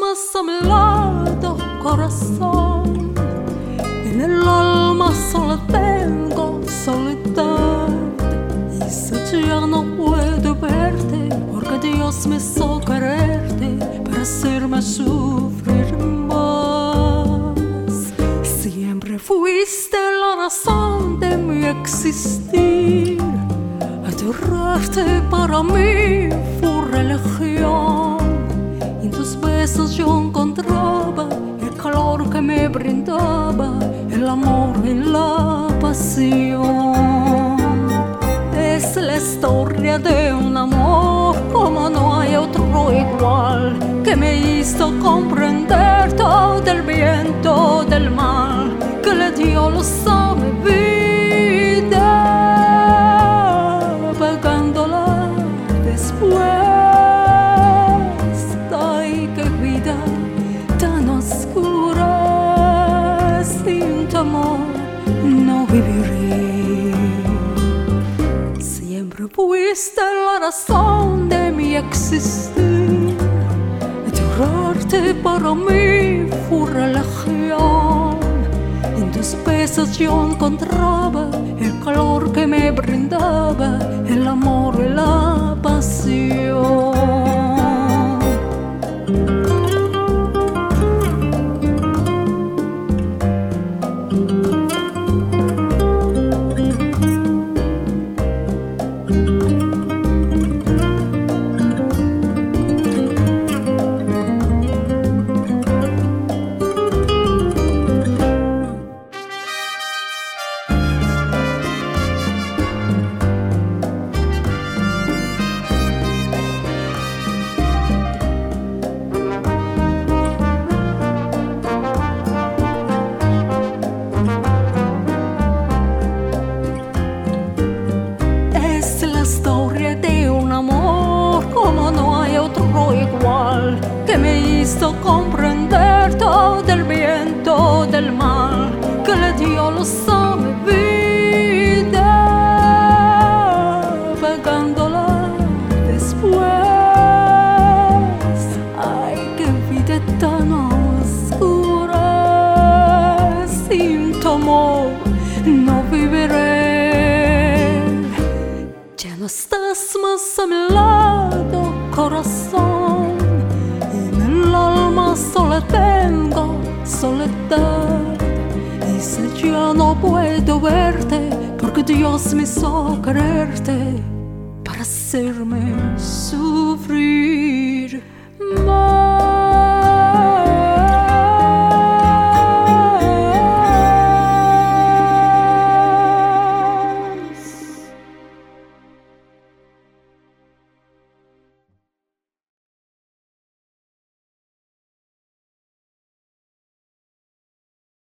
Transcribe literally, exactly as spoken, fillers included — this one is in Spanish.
más a mi lado, corazón. En el alma solo tengo soledad. Y si ya no puedo verte, porque Dios me hizo quererte para hacerme sufrir más. Siempre fuiste la razón de mi existir. Adorarte para mí fue religión. Y en tus besos yo encontraba el calor que me brindaba el amor y la pasión. Es la historia de un amor como no hay otro igual, que me hizo comprender todo el bien, todo el mal, que le dio luz a mi vida, apagándola después. Ay, qué vida tan oscura, sin tu amor no viviré. Siempre fuiste la razón de mi existir. Adorarte para mí fue religión. En tus besos yo encontraba el calor que me brindaba el amor y la pasión. Igual, que me hizo comprender todo el bien, todo el mal, que le dio luz a mi vida, apagándola después. Ay, qué vida tan oscura, sin tu amor no viviré. Ya no estás más a mi lado, corazón. En el alma solo tengo soledad. Y si ya no puedo verte, porque Dios me hizo quererte para hacerme sufrir.